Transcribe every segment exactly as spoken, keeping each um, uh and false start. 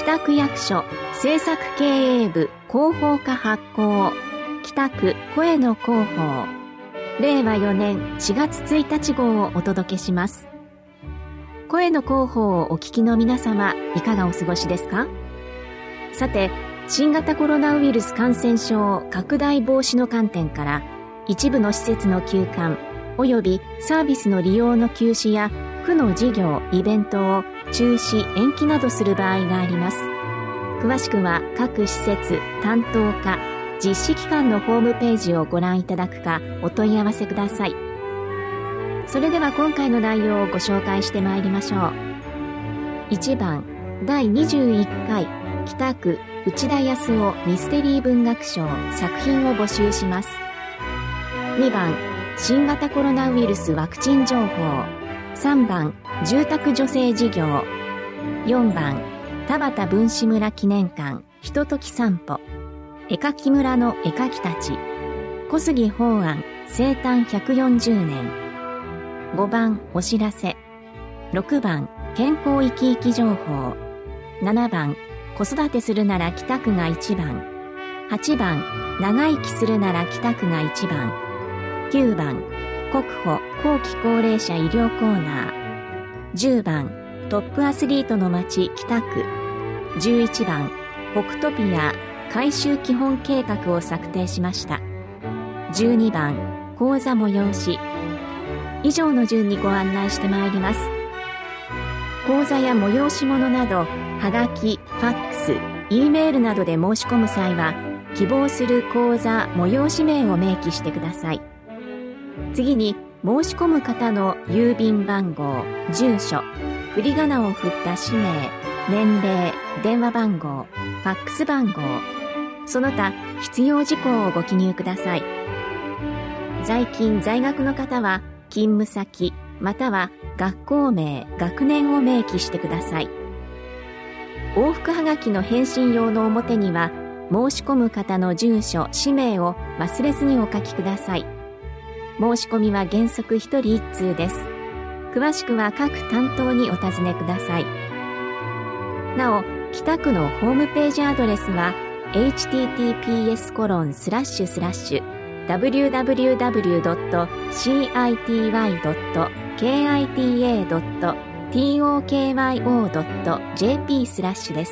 北区役所政策経営部広報課発行北区声の広報れいわよねんしがつついたち号をお届けします。声の広報をお聞きの皆様、いかがお過ごしですか？さて、新型コロナウイルス感染症拡大防止の観点から一部の施設の休館およびサービスの利用の休止や区の事業・イベントを中止・延期などする場合があります。詳しくは各施設、担当課、実施機関のホームページをご覧いただくかお問い合わせください。それでは今回の内容をご紹介してまいりましょう。いちばん、だいにじゅういっかい北区内田康夫ミステリー文学賞作品を募集します。にばん、新型コロナウイルスワクチン情報。さんばん、住宅助成事業。よんばん、田畑文士村記念館ひととき散歩。絵描き村の絵描きたち。小杉法案生誕ひゃくよんじゅうねん。ごばん、お知らせ。ろくばん、健康生き生き情報。ななばん、子育てするなら北区がいちばん。はちばん、長生きするなら北区がいちばん。きゅうばん、国保後期高齢者医療コーナー。じゅうばん、トップアスリートの街北区。じゅういちばん、北トピア改修基本計画を策定しました。じゅうにばん、講座催し。以上の順にご案内してまいります。講座や催し物など、はがき、ファックス、Eメールなどで申し込む際は、希望する講座、催し名を明記してください。次に、申し込む方の郵便番号、住所、振り仮名を振った氏名、年齢、電話番号、ファックス番号、その他必要事項をご記入ください。在勤在学の方は勤務先または学校名、学年を明記してください。往復はがきの返信用の表には申し込む方の住所、氏名を忘れずにお書きください。申し込みは原則ひとりいっつうです。詳しくは各担当にお尋ねください。なお、北区のホームページアドレスは エイチティーティーピーエスコロンスラッシュスラッシュダブリューダブリューダブリュードットシーアイティーワイドットケーアイティーエードットトーキョードットジェーピー スラッシュです。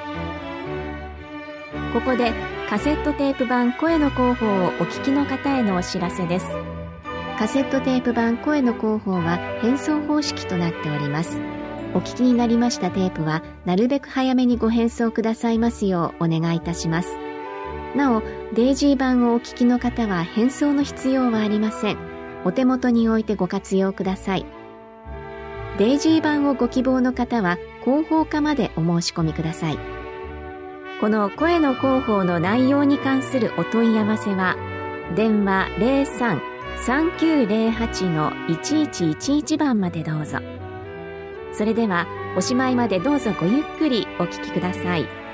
ここでカセットテープ版声の広報をお聞きの方へのお知らせです。カセットテープ版声の広報は返送方式となっております。お聞きになりましたテープはなるべく早めにご返送くださいますようお願いいたします。なお、デイジー版をお聞きの方は返送の必要はありません。お手元に置いてご活用ください。デイジー版をご希望の方は広報課までお申し込みください。この声の広報の内容に関するお問い合わせは電話 ゼロさん さんきゅうゼロはち のいちいちいちいち 番までどうぞ。それではおしまいまでどうぞごゆっくりお聞きください。